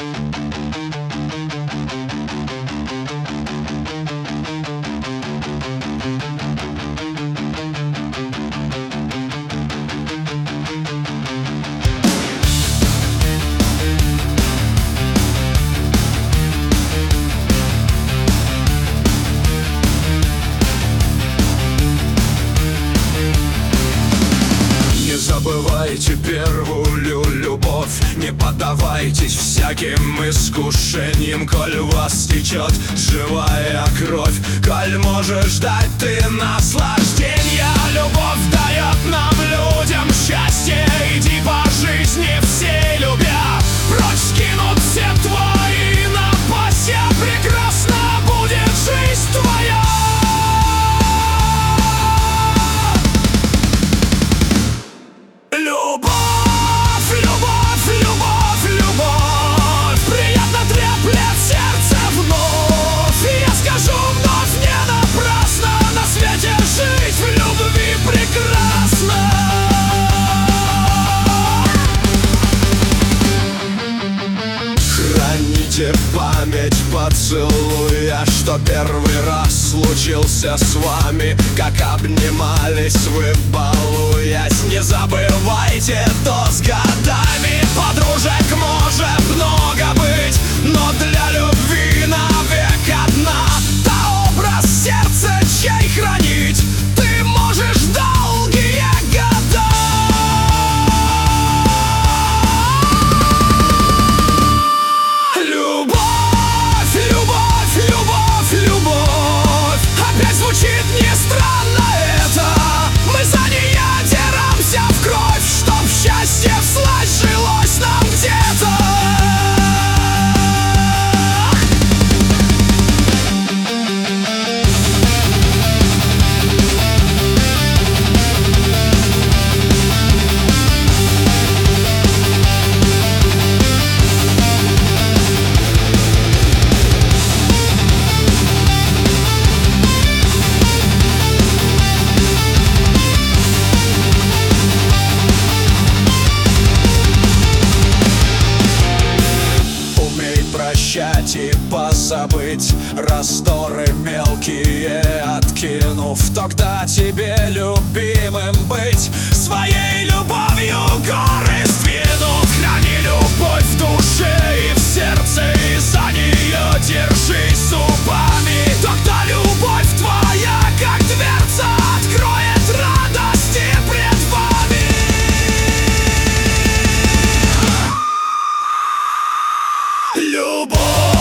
Забывайте первую любовь, не поддавайтесь всяким искушениям, коль в вас течет живая кровь, коль можешь ждать ты наслаждения. Любовь дает нам, людям, счастье. Иди по жизни всей любя, прочь скинут все твои напасти, прекрасна будет жизнь твоя. Память поцелуя, что первый раз случился с вами, как обнимались вы, балуясь. Не забывайте, то с годами подружек может много быть, но для любви навек одна. Да образ сердца чей хранить ты можешь долгие года. Звучит не странно это, мы за нее деремся в кровь, чтоб счастье всласть жилось нам где-то. И позабыть раздоры мелкие, откинув, тогда тебе любимым быть, своей любовью горы сдвинув. Храни любовь в душе и в сердце, и за нее держись зубами. Тогда любовь твоя, как дверца, откроет радости пред вами. Любовь.